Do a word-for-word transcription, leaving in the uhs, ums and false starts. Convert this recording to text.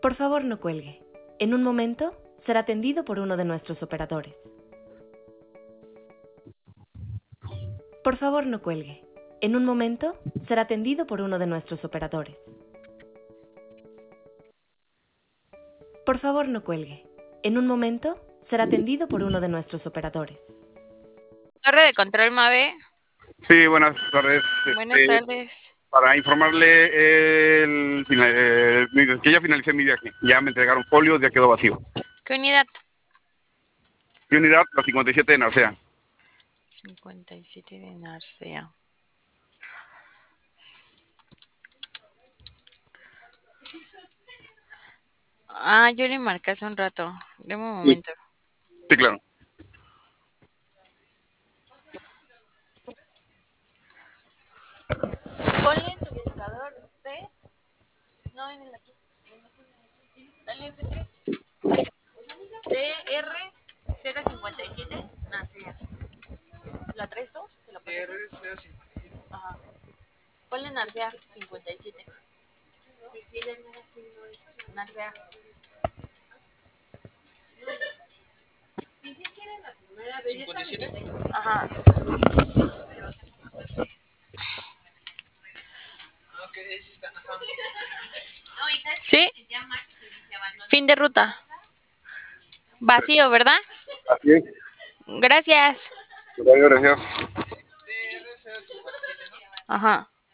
Por favor, no cuelgue. En un momento será atendido por uno de nuestros operadores. Por favor, no cuelgue. En un momento será atendido por uno de nuestros operadores. Por favor, no cuelgue. En un momento será atendido por uno de nuestros operadores. Torre de control Mave. Sí, buenas tardes. Buenas Este, tardes. Para informarle el, final- eh, que ya finalicé mi viaje. Ya me entregaron folios, ya quedó vacío. ¿Qué unidad? Mi unidad, la cincuenta y siete de Narcea. cincuenta y siete de Narcea. Ah, yo le marqué hace un rato. Deme un momento. Sí, claro. Ponle en tu buscador P. No, en el aquí. Dale F tres. T R cero cincuenta y siete Narcea. ¿La traes tú? ¿Te la T R cero cincuenta y siete. Ajá. Ponle Narcea cincuenta y siete. Narcea. ¿cincuenta y siete? Ajá. Ok, sí está. ¿Sí? Fin de ruta. Vacío, ¿verdad? Así es. Gracias. Gracias. Ajá.